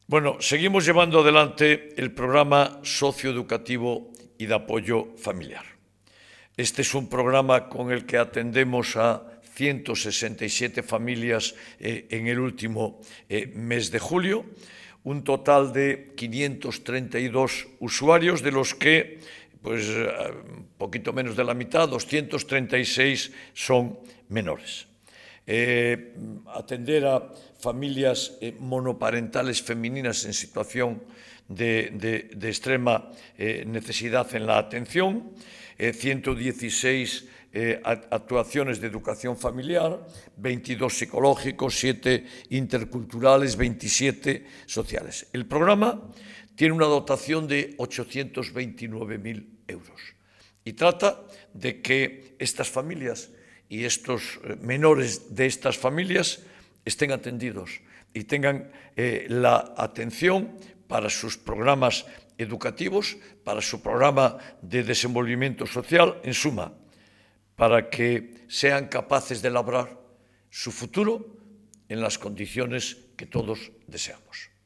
Bueno, seguimos llevando adelante el programa socioeducativo y de apoyo familiar. Este es un programa con el que atendemos a 167 familias en el último mes de julio, un total de 532 usuarios, de los que un poquito menos de la mitad, 236, son menores. Atender a familias monoparentales femeninas en situación de extrema necesidad en la atención, 116 actuaciones de educación familiar, 22 psicológicos, 7 interculturales, 27 sociales. El programa tiene una dotación de 829.000 euros y trata de que estas familias y estos menores de estas familias estén atendidos y tengan la atención para sus programas educativos, para su programa de desenvolvimiento social, en suma, para que sean capaces de labrar su futuro en las condiciones que todos deseamos.